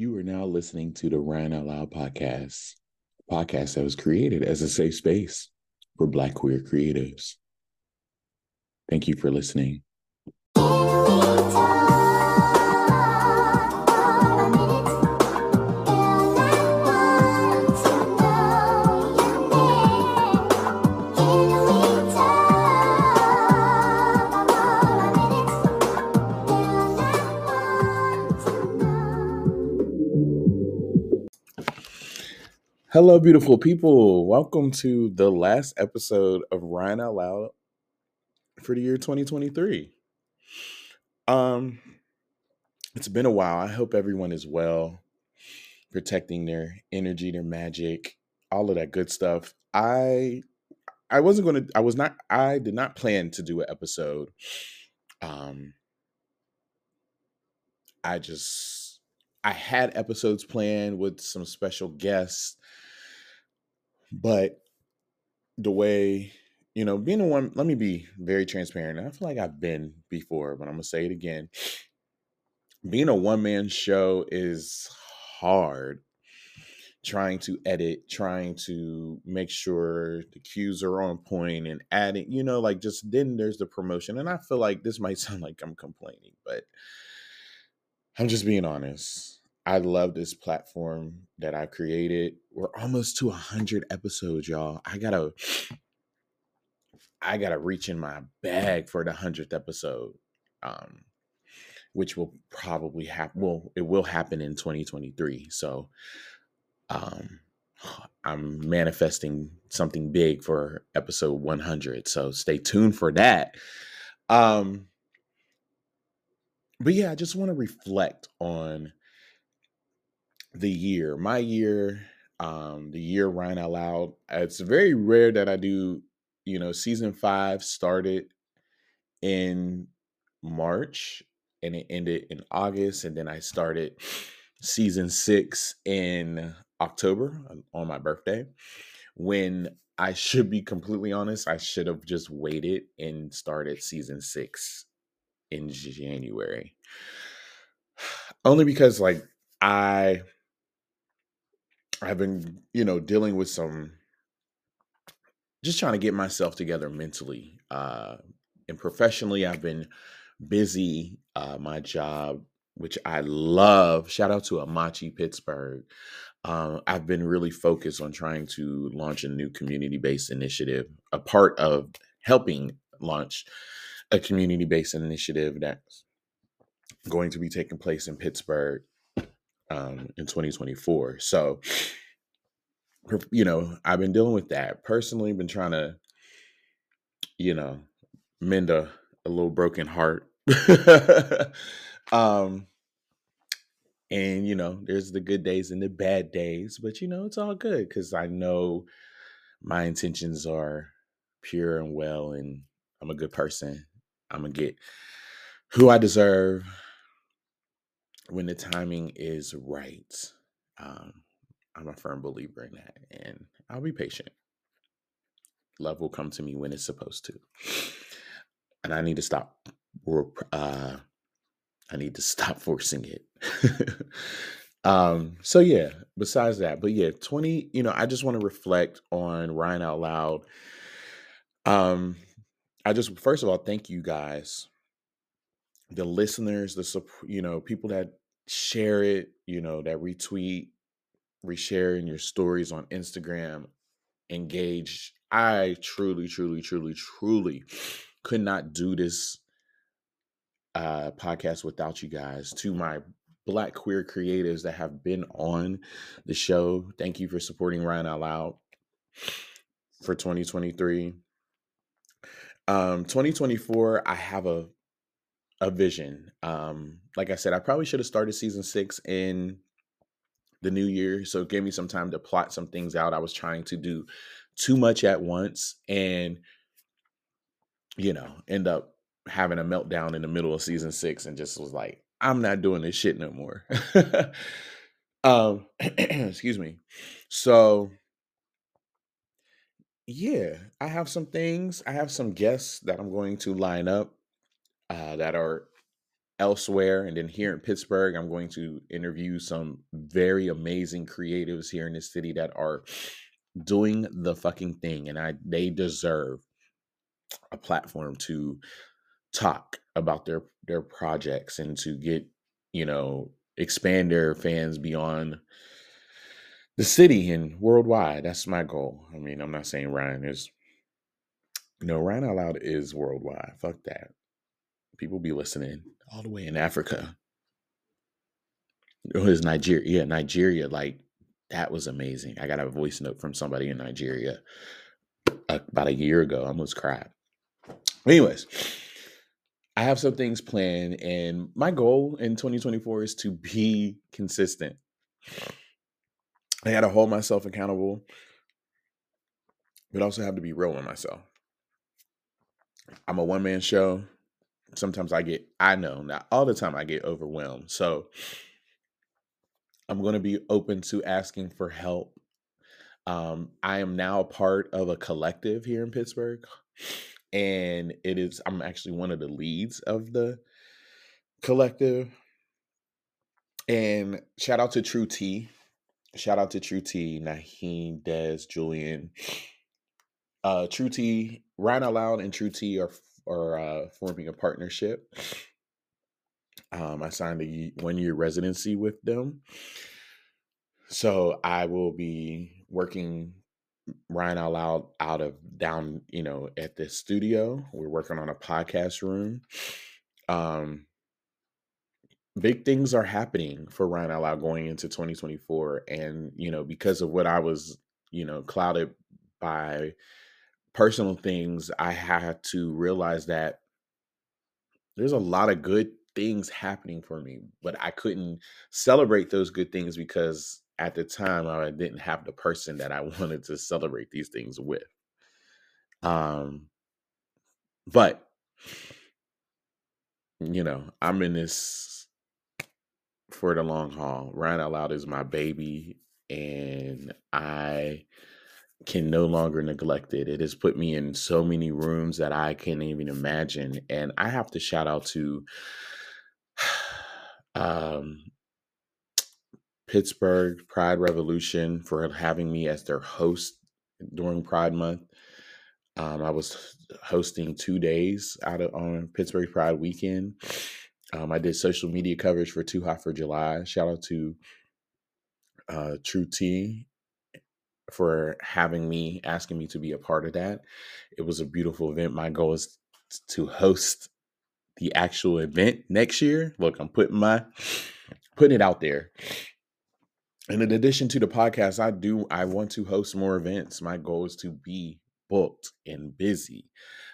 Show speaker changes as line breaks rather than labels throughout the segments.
You are now listening to the Ryan Out Loud podcast, a podcast that was created as a safe space for Black queer creatives. Thank you for listening. Hello, beautiful people. Welcome to the last episode of Ryan Out Loud for the year 2023. Um, it's been a while. I hope everyone is well, protecting their energy, their magic, all of that good stuff. I did not plan to do an episode. Um, I had episodes planned with some special guests, but the way, being a one, let me be very transparent. I feel like I've been before, but I'm going to say it again. Being a one man show is hard. Trying to edit, trying to make sure the cues are on point and adding, just then there's the promotion. And I feel like this might sound like I'm complaining, but I'm just being honest. I love this platform that I created. We're almost to 100 episodes, y'all. I gotta reach in my bag for the 100th episode, which will probably happen. Well, it will happen in 2023. So I'm manifesting something big for episode 100. So stay tuned for that. But yeah, I just want to reflect on my year, the year Ryan Out Loud. It's very rare that I do, season 5 started in March and it ended in August. And then I started season 6 in October on my birthday. When I should be completely honest, I should have just waited and started season 6 in January. Only because I've been, dealing with just trying to get myself together mentally. And professionally, I've been busy. My job, which I love, shout out to Amachi Pittsburgh. I've been really focused on trying to launch a new community-based initiative, a part of helping launch a community-based initiative that's going to be taking place in Pittsburgh in 2024. So, I've been dealing with that. Personally, been trying to, mend a little broken heart. um, And, there's the good days and the bad days, but, it's all good because I know my intentions are pure and well, and I'm a good person. I'm going to get who I deserve when the timing is right. Um, I'm a firm believer in that, and I'll be patient. Love will come to me when it's supposed to. And I need to stop. I need to stop forcing it. So yeah, besides that, but yeah, 20, I just want to reflect on Ryan Out Loud. I just, first of all, thank you guys, the listeners, people that share it, that retweet, reshare in your stories on Instagram, engage. I truly, truly, truly, truly could not do this podcast without you guys. To my Black queer creatives that have been on the show, thank you for supporting Ryan Out Loud for 2023. 2024, I have a vision. Like I said, I probably should have started season 6 in the new year, so it gave me some time to plot some things out. I was trying to do too much at once and end up having a meltdown in the middle of season 6 and just was like, I'm not doing this shit no more. Excuse me. So yeah, I have some things. I have some guests that I'm going to line up that are elsewhere. And then here in Pittsburgh, I'm going to interview some very amazing creatives here in this city that are doing the fucking thing, and they deserve a platform to talk about their projects and to get, expand their fans beyond the city and worldwide. That's my goal. I mean, I'm not saying Ryan is, Ryan Out Loud is worldwide. Fuck that. People be listening all the way in Africa. It was Nigeria. Yeah, Nigeria. Like, that was amazing. I got a voice note from somebody in Nigeria about a year ago. I almost cried. Anyways, I have some things planned, and my goal in 2024 is to be consistent. I got to hold myself accountable, but also have to be real with myself. I'm a one-man show. Sometimes I know, not all the time I get overwhelmed. So I'm going to be open to asking for help. I am now a part of a collective here in Pittsburgh, and I'm actually one of the leads of the collective. And shout out to True T. Shout out to True T, Naheem, Des, Julian. True T, Ryan Out Loud and True T are forming a partnership. I signed a 1-year residency with them. So I will be working Ryan Out Loud out of down, at the studio. We're working on a podcast room. Big things are happening for Ryan Out Loud going into 2024. And, because of what I was, clouded by personal things, I had to realize that there's a lot of good things happening for me, but I couldn't celebrate those good things because at the time I didn't have the person that I wanted to celebrate these things with. But I'm in this for the long haul. Ryan Out Loud is my baby, and I can no longer neglect it. It has put me in so many rooms that I can't even imagine. And I have to shout out to Pittsburgh Pride Revolution for having me as their host during Pride Month. I was hosting 2 days on Pittsburgh Pride weekend. I did social media coverage for Too Hot for July. Shout out to True T for asking me to be a part of that. It was a beautiful event. My goal is to host the actual event next year. Look, I'm putting it out there. And in addition to the podcast, I want to host more events. My goal is to be booked and busy.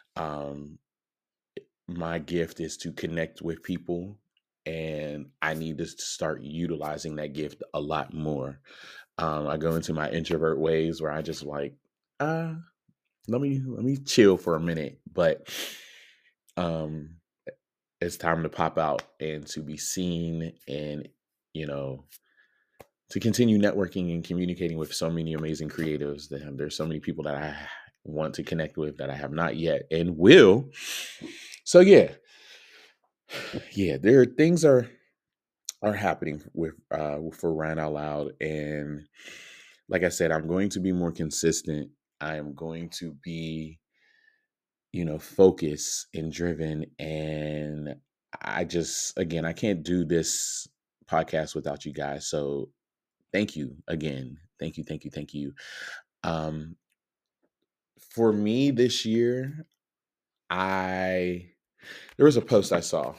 My gift is to connect with people, and I need to start utilizing that gift a lot more. I go into my introvert ways where I just like, let me chill for a minute, but it's time to pop out and to be seen, and to continue networking and communicating with so many amazing creatives. There's so many people that I want to connect with that I have not yet and will. So yeah, there are things are happening with for Ryan Out Loud, and like I said, I'm going to be more consistent. I am going to be, focused and driven, and I can't do this podcast without you guys. So thank you again. Thank you, thank you, thank you. For me this year, there was a post I saw.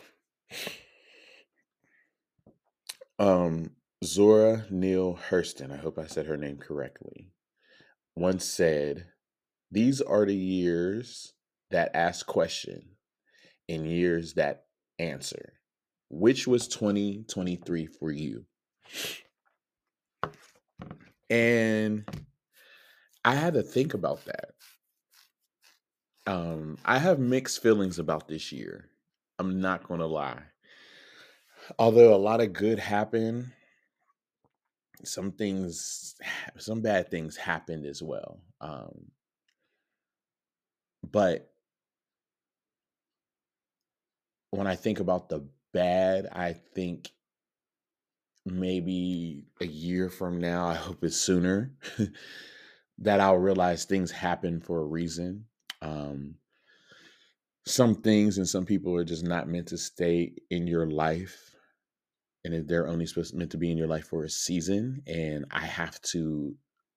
Zora Neale Hurston, I hope I said her name correctly, once said, "These are the years that ask question and years that answer. Which was 2023 for you?" And I had to think about that. I have mixed feelings about this year. I'm not going to lie. Although a lot of good happened, some bad things happened as well. But when I think about the bad, I think maybe a year from now, I hope it's sooner, that I'll realize things happen for a reason. Um, some things and some people are just not meant to stay in your life, and they're only meant to be in your life for a season. And I have to.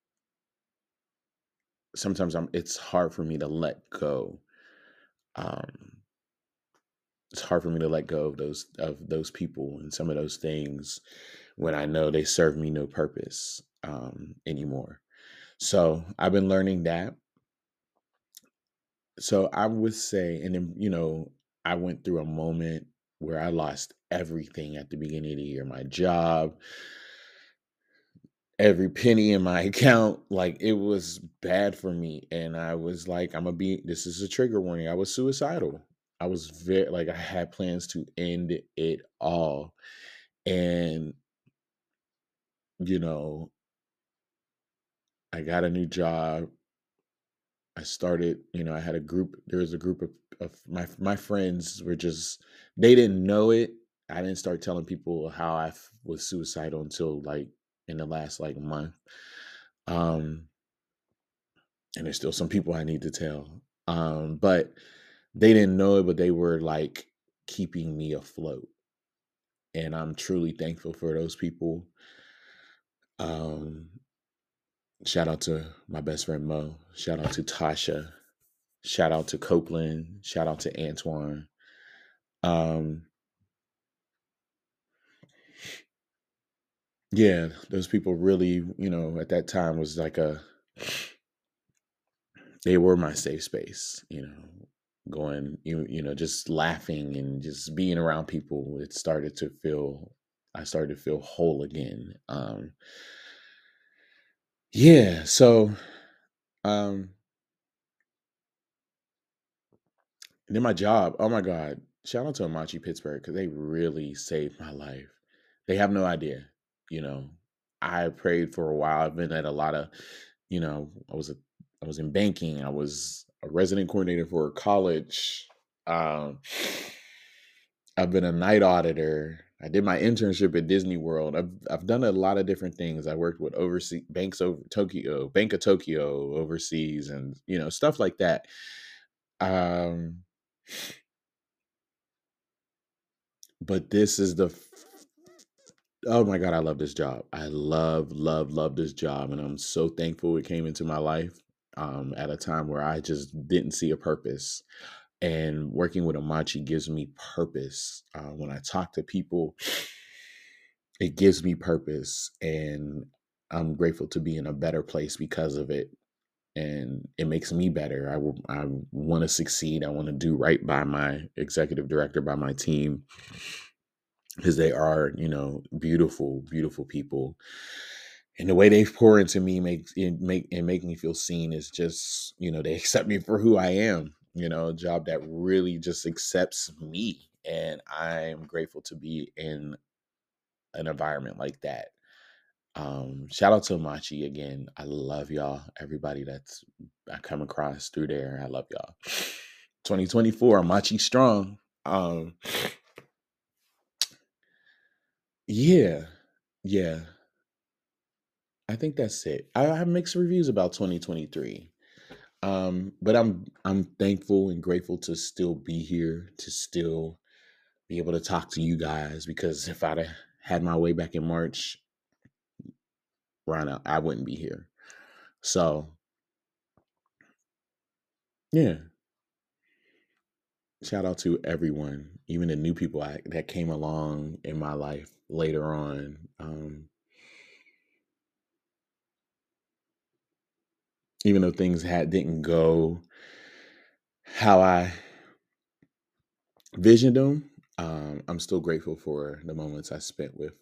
Sometimes it's hard for me to let go. Um, it's hard for me to let go of those people and some of those things when I know they serve me no purpose anymore. So I've been learning that. So I would say, and then I went through a moment where I lost everything at the beginning of the year, my job, every penny in my account. Like, it was bad for me, and I was like, I'm gonna be. This is a trigger warning. I was suicidal. I was very like I had plans to end it all, and you know I got a new job. I started, I had a group. There was a group of my friends were just, they didn't know it. I didn't start telling people how was suicidal until like in the last like month. Um, and there's still some people I need to tell. But they didn't know it, but they were like keeping me afloat. And I'm truly thankful for those people. Um, Shout out to my best friend Mo. Shout out to Tasha. Shout out to Copeland. Shout out to Antoine. Um, yeah, those people really, at that time was like they were my safe space, going, just laughing and just being around people. I started to feel whole again. Yeah. So, um, and then my job, oh my God, shout out to Amachi Pittsburgh because they really saved my life. They have no idea. You know, I prayed for a while. I've been at a lot of, I was in banking. I was a resident coordinator for a college. Um, I've been a night auditor. I did my internship at Disney World. I've done a lot of different things. I worked with overseas banks over Tokyo, Bank of Tokyo overseas, and stuff like that. Um, but this is oh my God, I love this job. I love this job. And I'm so thankful it came into my life at a time where I just didn't see a purpose. And working with Amachi gives me purpose. When I talk to people, it gives me purpose. And I'm grateful to be in a better place because of it. And it makes me better. I want to succeed. I want to do right by my executive director, by my team, because they are, beautiful, beautiful people. And the way they pour into me make me feel seen is just, they accept me for who I am. A job that really just accepts me, and I am grateful to be in an environment like that. Shout out to Machi again. I love y'all. Everybody that's I come across through there, I love y'all. 2024, Machi strong. Um, yeah, yeah. I think that's it. I have mixed reviews about 2023. But I'm thankful and grateful to still be here, to still be able to talk to you guys, because if I'd have had my way back in March, I wouldn't be here. So yeah, shout out to everyone, even the new people that came along in my life later on. Even though things didn't go how I visioned them, I'm still grateful for the moments I spent with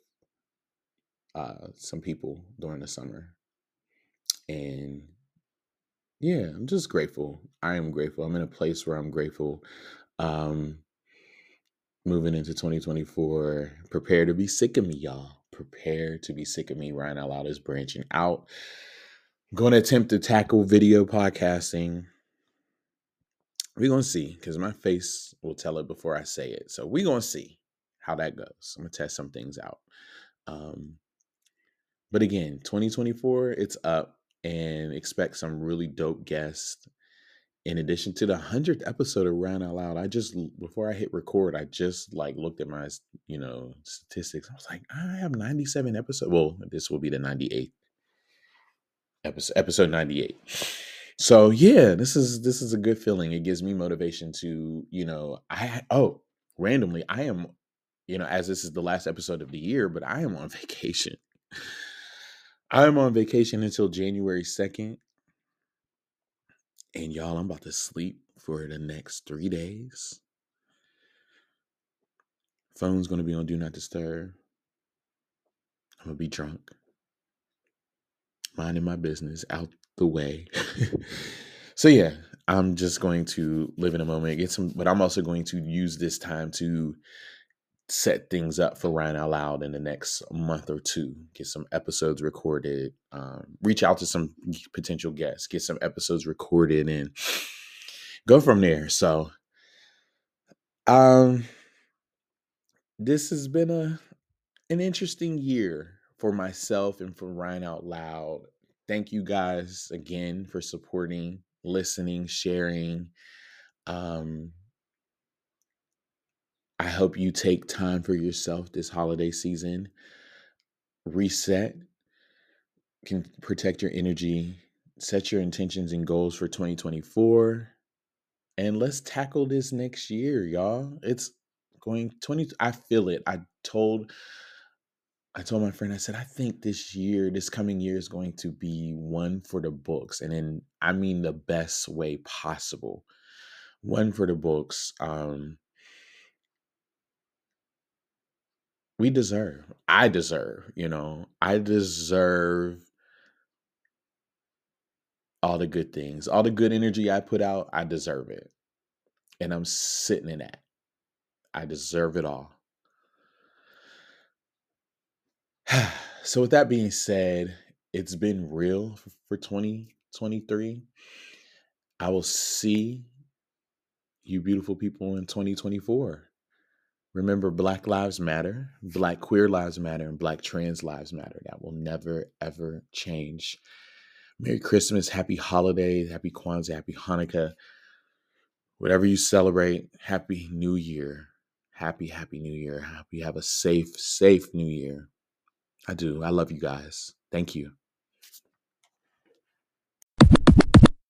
some people during the summer. And yeah, I'm just grateful. I am grateful. I'm in a place where I'm grateful. Um, Moving into 2024, prepare to be sick of me, y'all. Prepare to be sick of me. Ryan Out Loud is branching out. I'm going to attempt to tackle video podcasting. We're going to see, because my face will tell it before I say it. So we're going to see how that goes. I'm going to test some things out. But again, 2024, it's up, and expect some really dope guests. In addition to the 100th episode of Round Out Loud, before I hit record, I just like looked at my, statistics. I was like, I have 97 episodes. Well, this will be the 98th episode 98. So yeah, this is a good feeling. It gives me motivation to, randomly, I am, as this is the last episode of the year, but I am on vacation. I am on vacation until January 2nd. And y'all, I'm about to sleep for the next 3 days. Phone's going to be on Do Not Disturb. I'm going to be drunk. Minding my business out the way. So yeah, I'm just going to live in a moment, but I'm also going to use this time to set things up for Ryan Out Loud in the next month or two. Get some episodes recorded, reach out to some potential guests, get some episodes recorded, and go from there. So, this has been an interesting year for myself and for Ryan Out Loud. Thank you guys again for supporting, listening, sharing. I hope you take time for yourself this holiday season. Reset, can protect your energy, set your intentions and goals for 2024, and let's tackle this next year, y'all. It's going 20. I feel it. I told my friend, I said, I think this coming year is going to be one for the books. And then I mean the best way possible. One for the books. I deserve, I deserve all the good things, all the good energy I put out. I deserve it. And I'm sitting in that. I deserve it all. So with that being said, it's been real for 2023. I will see you beautiful people in 2024. Remember, Black Lives Matter, Black Queer Lives Matter, and Black Trans Lives Matter. That will never, ever change. Merry Christmas, Happy Holidays, Happy Kwanzaa, Happy Hanukkah. Whatever you celebrate, Happy New Year. Happy New Year. Happy have a safe New Year. I do. I love you guys. Thank you.